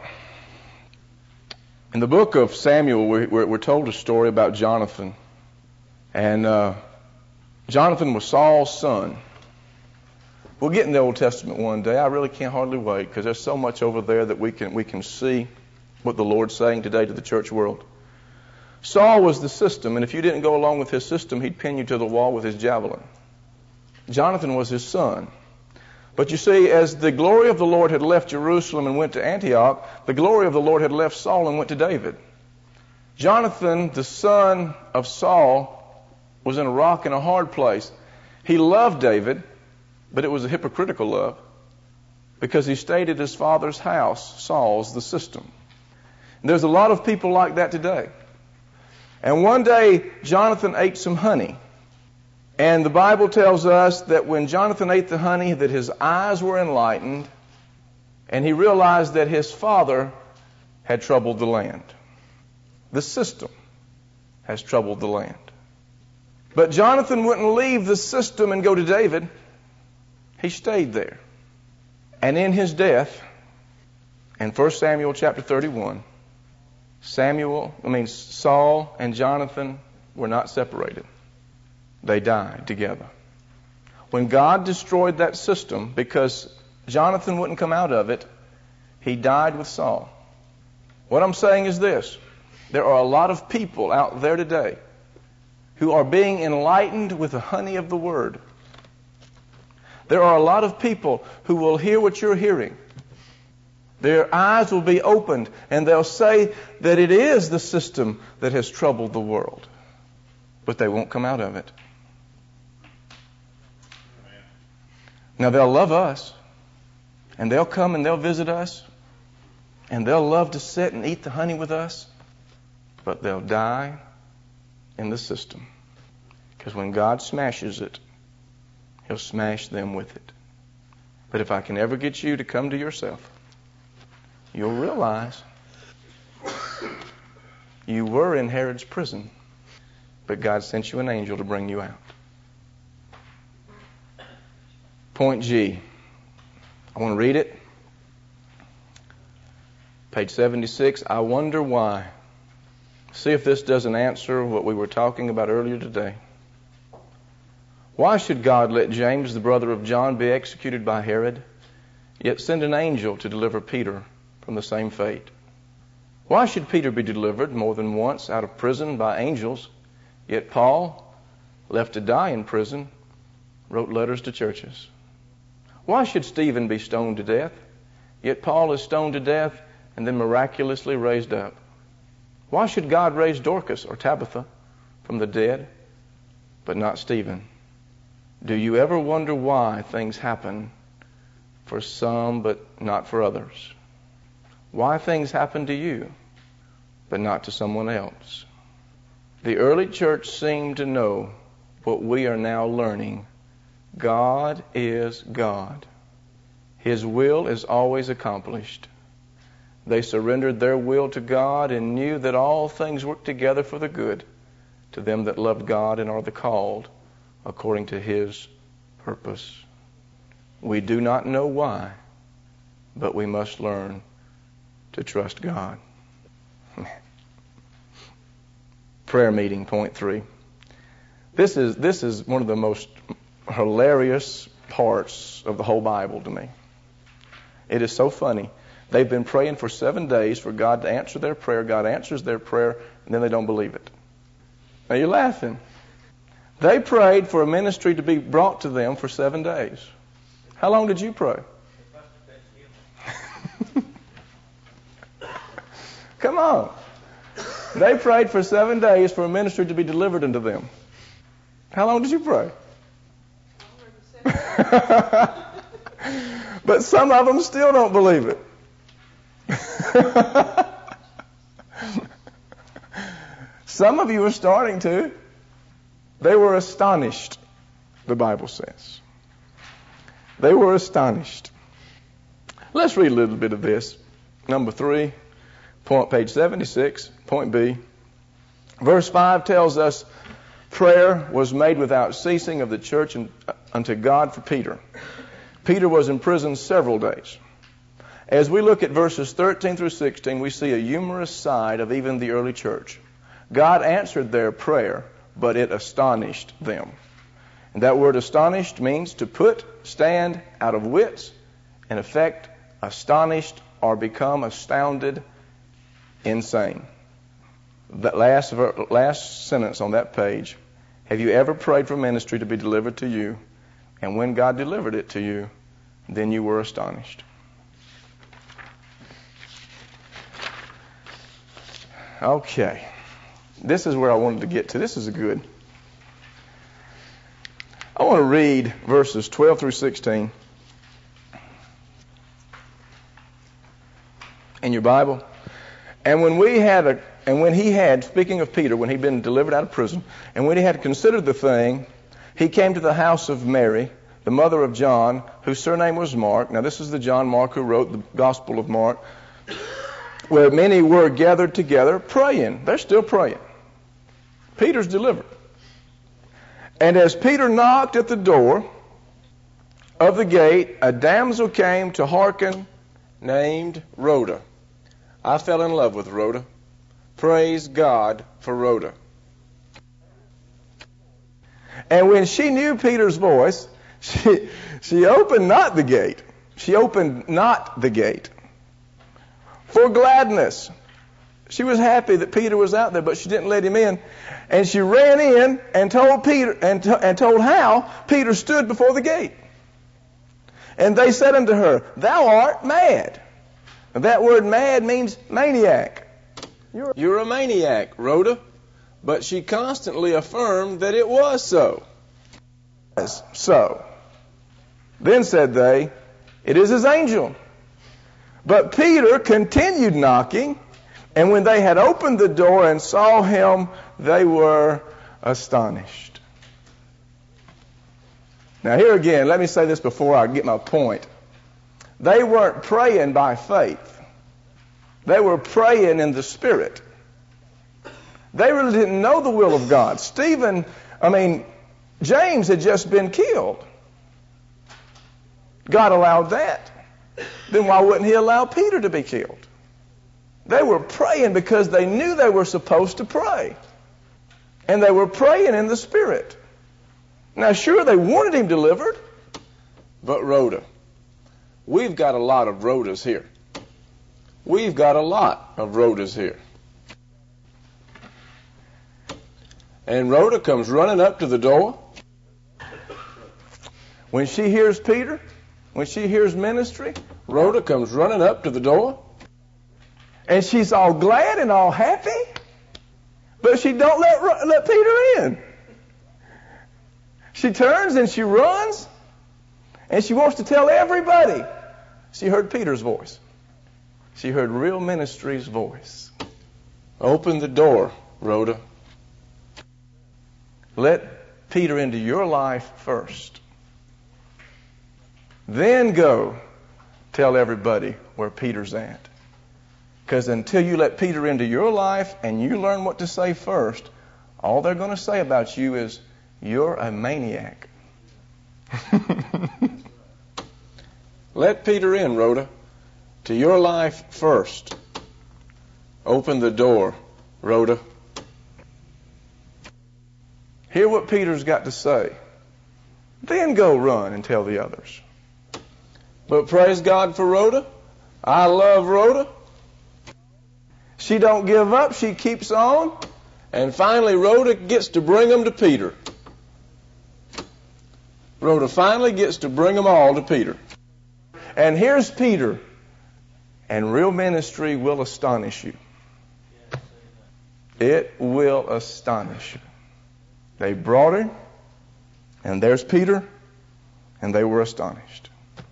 Speaker 1: In the book of Samuel, we're, we're told a story about Jonathan. And uh, Jonathan was Saul's son. We'll get in the Old Testament one day. I really can't hardly wait because there's so much over there that we can we can see what the Lord's saying today to the church world. Saul was the system, and if you didn't go along with his system, he'd pin you to the wall with his javelin. Jonathan was his son. But you see, as the glory of the Lord had left Jerusalem and went to Antioch, the glory of the Lord had left Saul and went to David. Jonathan, the son of Saul, was in a rock and a hard place. He loved David, but it was a hypocritical love because he stayed at his father's house, Saul's, the system. And there's a lot of people like that today. And one day, Jonathan ate some honey. And the Bible tells us that when Jonathan ate the honey, that his eyes were enlightened, and he realized that his father had troubled the land. The system has troubled the land. But Jonathan wouldn't leave the system and go to David. He stayed there. And in his death, in First Samuel chapter thirty-one, Samuel, I mean Saul and Jonathan were not separated. They died together. When God destroyed that system, because Jonathan wouldn't come out of it, he died with Saul. What I'm saying is this. There are a lot of people out there today who are being enlightened with the honey of the Word. There are a lot of people who will hear what you're hearing. Their eyes will be opened, and they'll say that it is the system that has troubled the world. But they won't come out of it. Now, they'll love us, and they'll come and they'll visit us, and they'll love to sit and eat the honey with us, but they'll die in the system. Because when God smashes it, He'll smash them with it. But if I can ever get you to come to yourself, you'll realize you were in Herod's prison, but God sent you an angel to bring you out. Point G. I want to read it. Page seventy-six. I wonder why. See if this doesn't answer what we were talking about earlier today. Why should God let James, the brother of John, be executed by Herod, yet send an angel to deliver Peter from the same fate? Why should Peter be delivered more than once out of prison by angels, yet Paul, left to die in prison, wrote letters to churches? Why should Stephen be stoned to death, yet Paul is stoned to death and then miraculously raised up? Why should God raise Dorcas or Tabitha from the dead, but not Stephen? Do you ever wonder why things happen for some but not for others? Why things happen to you but not to someone else? The early church seemed to know what we are now learning. God is God. His will is always accomplished. They surrendered their will to God and knew that all things work together for the good to them that love God and are the called according to His purpose. We do not know why, but we must learn to trust God. Prayer meeting, point three. This is this is one of the most hilarious parts of the whole Bible to me. It is so funny. They've been praying for seven days for God to answer their prayer. God answers their prayer, and then they don't believe it. Now you're laughing. They prayed for a ministry to be brought to them for seven days. How long did you pray? Come on. They prayed for seven days for a ministry to be delivered unto them. How long did you pray? But some of them still don't believe it. Some of you are starting to. They were astonished, the Bible says. They were astonished. Let's read a little bit of this. Number three, point, page seventy-six, point B. Verse five tells us prayer was made without ceasing of the church unto God for Peter. Peter was in prison several days. As we look at verses thirteen through sixteen, we see a humorous side of even the early church. God answered their prayer, but it astonished them. And that word astonished means to put, stand out of wits, in effect, astonished or become astounded, insane. That last, last sentence on that page, have you ever prayed for ministry to be delivered to you, and when God delivered it to you, then you were astonished? Okay. This is where I wanted to get to. This is a good. I want to read verses twelve through sixteen in your Bible. And when we had a, and when he had, speaking of Peter, when he'd been delivered out of prison, and when he had considered the thing, he came to the house of Mary, the mother of John, whose surname was Mark. Now this is the John Mark who wrote the Gospel of Mark, where many were gathered together praying. They're still praying. Peter's delivered. And as Peter knocked at the door of the gate, a damsel came to hearken, named Rhoda. I fell in love with Rhoda. Praise God for Rhoda. And when she knew Peter's voice, she, she opened not the gate. She opened not the gate for gladness. She was happy that Peter was out there, but she didn't let him in. And she ran in and told Peter and, to, and told how Peter stood before the gate. And they said unto her, Thou art mad. And that word mad means maniac. You're, you're a maniac, Rhoda. But she constantly affirmed that it was so. So. Then said they, It is his angel. But Peter continued knocking. And when they had opened the door and saw him, they were astonished. Now here again, let me say this before I get my point. They weren't praying by faith. They were praying in the Spirit. They really didn't know the will of God. Stephen, I mean, James had just been killed. God allowed that. Then why wouldn't he allow Peter to be killed? They were praying because they knew they were supposed to pray. And they were praying in the Spirit. Now, sure, they wanted him delivered. But Rhoda. We've got a lot of Rhodas here. We've got a lot of Rhodas here. And Rhoda comes running up to the door. When she hears Peter, when she hears ministry, Rhoda comes running up to the door. And she's all glad and all happy, but she don't let let Peter in. She turns and she runs, and she wants to tell everybody. She heard Peter's voice. She heard real ministry's voice. Open the door, Rhoda. Let Peter into your life first. Then go tell everybody where Peter's at. Because until you let Peter into your life and you learn what to say first, all they're going to say about you is, you're a maniac. Let Peter in, Rhoda, to your life first. Open the door, Rhoda. Hear what Peter's got to say. Then go run and tell the others. But praise God for Rhoda. I love Rhoda. She don't give up. She keeps on. And finally, Rhoda gets to bring them to Peter. Rhoda finally gets to bring them all to Peter. And here's Peter. And real ministry will astonish you. It will astonish you. They brought him. And there's Peter. And they were astonished.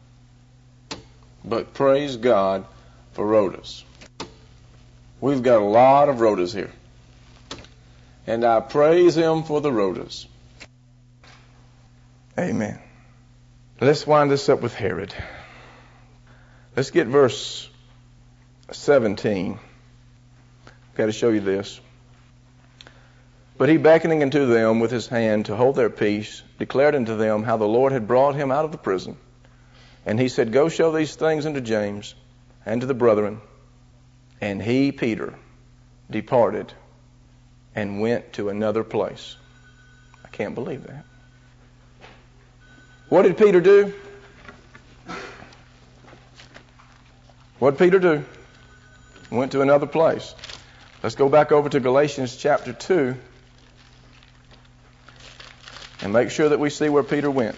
Speaker 1: But praise God for Rhodas. We've got a lot of Rhodas here. And I praise him for the rotors. Amen. Let's wind this up with Herod. Let's get verse seventeen. I've got to show you this. But he, beckoning unto them with his hand to hold their peace, declared unto them how the Lord had brought him out of the prison. And he said, Go show these things unto James and to the brethren. And he, Peter, departed and went to another place. I can't believe that. What did Peter do? What did Peter do? Went to another place. Let's go back over to Galatians chapter two and make sure that we see where Peter went.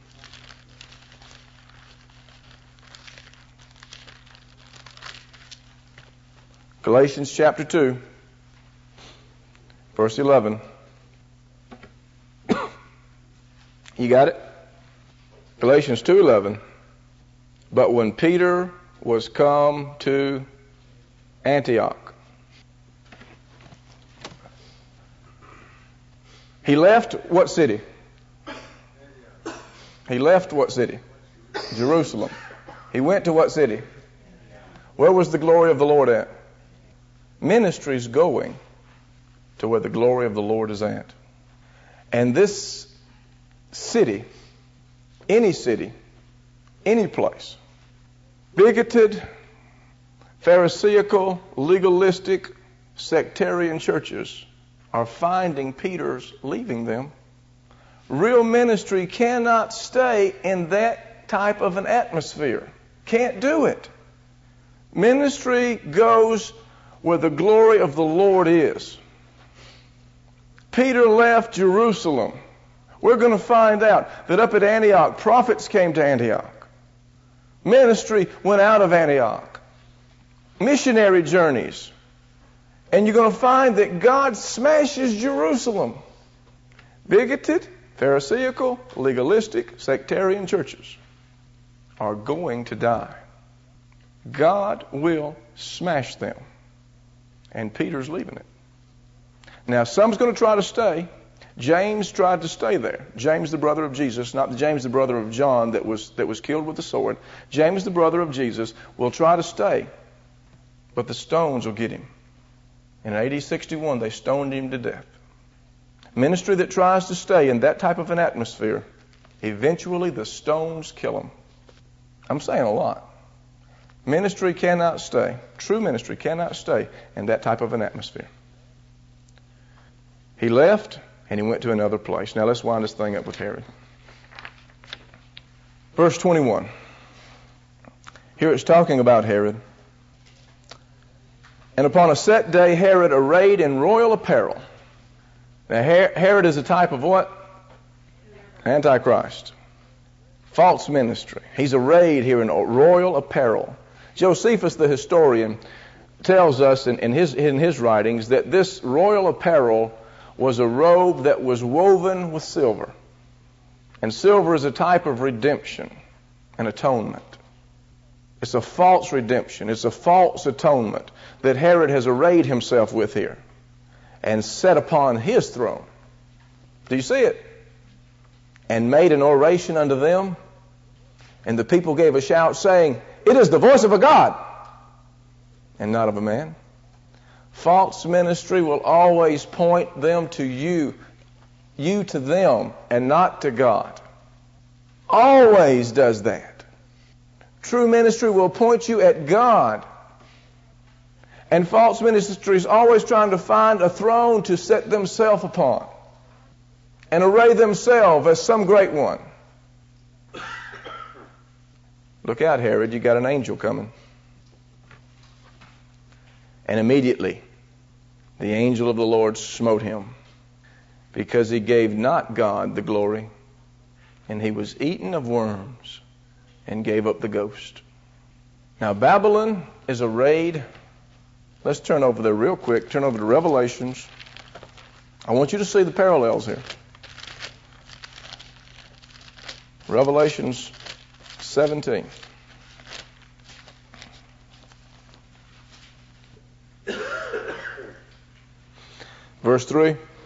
Speaker 1: Galatians chapter two, verse eleven. You got it? Galatians two eleven. But when Peter was come to Antioch, he left what city? He left what city? Jerusalem. He went to what city? Where was the glory of the Lord at? Ministry's going to where the glory of the Lord is at. And this city, any city, any place, bigoted, pharisaical, legalistic, sectarian churches are finding Peter's leaving them. Real ministry cannot stay in that type of an atmosphere. Can't do it. Ministry goes where the glory of the Lord is. Peter left Jerusalem. We're going to find out that up at Antioch, prophets came to Antioch. Ministry went out of Antioch. Missionary journeys. And you're going to find that God smashes Jerusalem. Bigoted, pharisaical, legalistic, sectarian churches are going to die. God will smash them. And Peter's leaving it. Now, some's going to try to stay. James tried to stay there. James, the brother of Jesus, not the James, the brother of John that was that was killed with the sword. James, the brother of Jesus, will try to stay, but the stones will get him. In A D sixty-one, they stoned him to death. Ministry that tries to stay in that type of an atmosphere, eventually the stones kill him. I'm saying a lot. Ministry cannot stay, true ministry cannot stay in that type of an atmosphere. He left and he went to another place. Now let's wind this thing up with Herod. Verse twenty-one. Here it's talking about Herod. And upon a set day, Herod arrayed in royal apparel. Now Herod is a type of what? Antichrist. False ministry. He's arrayed here in royal apparel. Josephus, the historian, tells us in, in, his, in his writings that this royal apparel was a robe that was woven with silver. And silver is a type of redemption and atonement. It's a false redemption. It's a false atonement that Herod has arrayed himself with here and set upon his throne. Do you see it? And made an oration unto them. And the people gave a shout saying, It is the voice of a God and not of a man. False ministry will always point them to you, you to them, and not to God. Always does that. True ministry will point you at God. And false ministry is always trying to find a throne to set themselves upon and array themselves as some great one. Look out, Herod, you got an angel coming. And immediately the angel of the Lord smote him, because he gave not God the glory, and he was eaten of worms and gave up the ghost. Now Babylon is arrayed. Let's turn over there real quick. Turn over to Revelations. I want you to see the parallels here. Revelations seventeen. Verse three.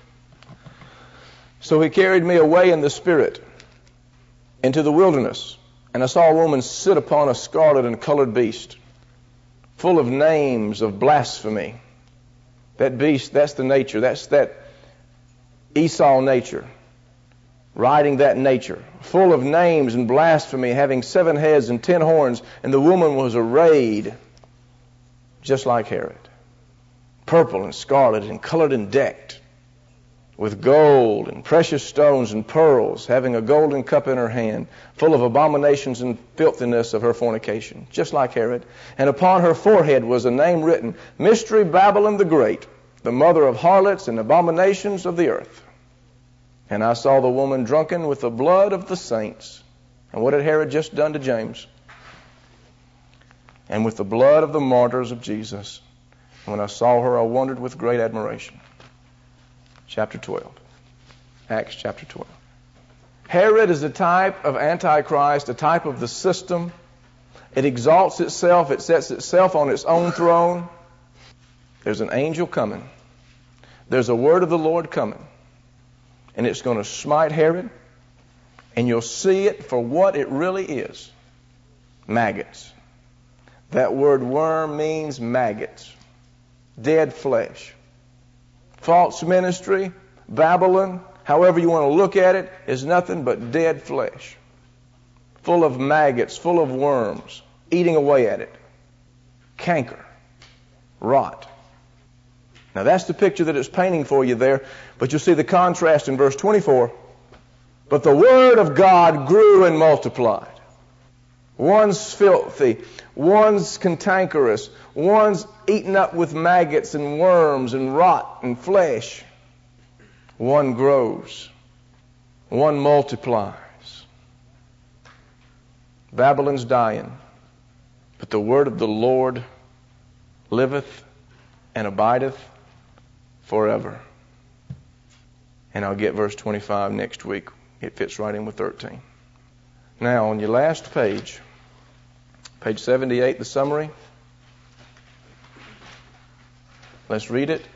Speaker 1: So he carried me away in the Spirit into the wilderness, and I saw a woman sit upon a scarlet and colored beast, full of names of blasphemy. That beast, that's the nature. That's that Esau nature, riding that nature, full of names and blasphemy, having seven heads and ten horns. And the woman was arrayed just like Herod, purple and scarlet and colored and decked with gold and precious stones and pearls, having a golden cup in her hand, full of abominations and filthiness of her fornication, just like Herod. And upon her forehead was a name written, Mystery Babylon the Great, the mother of harlots and abominations of the earth. And I saw the woman drunken with the blood of the saints. And what had Herod just done to James? And with the blood of the martyrs of Jesus. And when I saw her, I wondered with great admiration. Chapter twelve. Acts chapter twelve. Herod is a type of Antichrist, a type of the system. It exalts itself. It sets itself on its own throne. There's an angel coming. There's a word of the Lord coming. And it's going to smite Herod. And you'll see it for what it really is. Maggots. That word worm means maggots. Dead flesh. False ministry, Babylon, however you want to look at it, is nothing but dead flesh. Full of maggots, full of worms, eating away at it. Canker. Rot. Now that's the picture that it's painting for you there, but you'll see the contrast in verse twenty-four. But the word of God grew and multiplied. One's filthy, one's cantankerous, one's eaten up with maggots and worms and rot and flesh. One grows. One multiplies. Babylon's dying, but the word of the Lord liveth and abideth forever. And I'll get verse twenty-five next week. It fits right in with thirteen. Now, on your last page, page seventy-eight, the summary. Let's read it.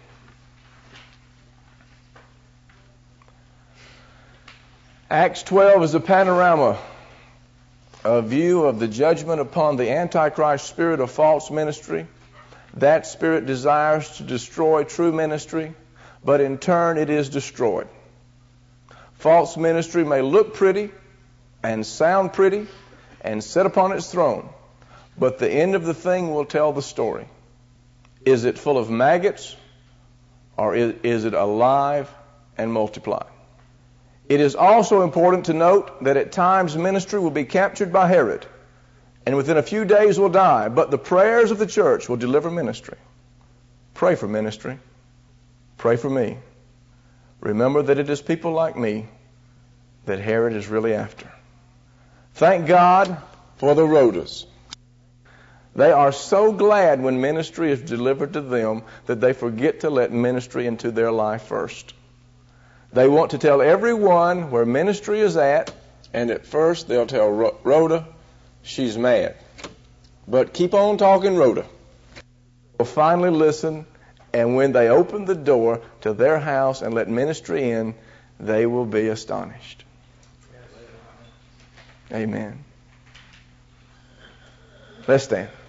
Speaker 1: Acts twelve is a panorama, a view of the judgment upon the Antichrist spirit of false ministry. That spirit desires to destroy true ministry, but in turn it is destroyed. False ministry may look pretty and sound pretty and sit upon its throne, but the end of the thing will tell the story. Is it full of maggots, or is, is it alive and multiplied? It is also important to note that at times ministry will be captured by Herod, and within a few days will die, but the prayers of the church will deliver ministry. Pray for ministry. Pray for me. Remember that it is people like me that Herod is really after. Thank God for the Rhodas. They are so glad when ministry is delivered to them that they forget to let ministry into their life first. They want to tell everyone where ministry is at, and at first they'll tell Rhoda she's mad. But keep on talking, Rhoda. They'll finally listen, and when they open the door to their house and let ministry in, they will be astonished. Amen. Let's stand.